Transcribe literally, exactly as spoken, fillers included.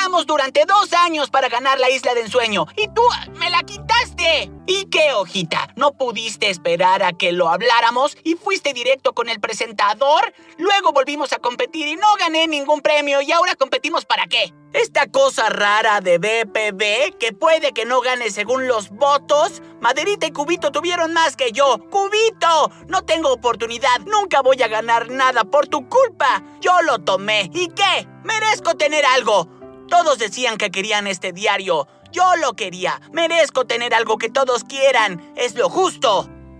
Entrenamos durante dos años para ganar la Isla de Ensueño y tú me la quitaste. ¿Y qué, hojita? ¿No pudiste esperar a que lo habláramos y fuiste directo con el presentador? Luego volvimos a competir y no gané ningún premio y ahora competimos ¿para qué? Esta cosa rara de B P B, que puede que no gane según los votos. Maderita y Cubito tuvieron más que yo. ¡Cubito! No tengo oportunidad. Nunca voy a ganar nada por tu culpa. Yo lo tomé. ¿Y qué? Merezco tener algo. Todos decían que querían este diario. Yo lo quería. Merezco tener algo que todos quieran. Es lo justo.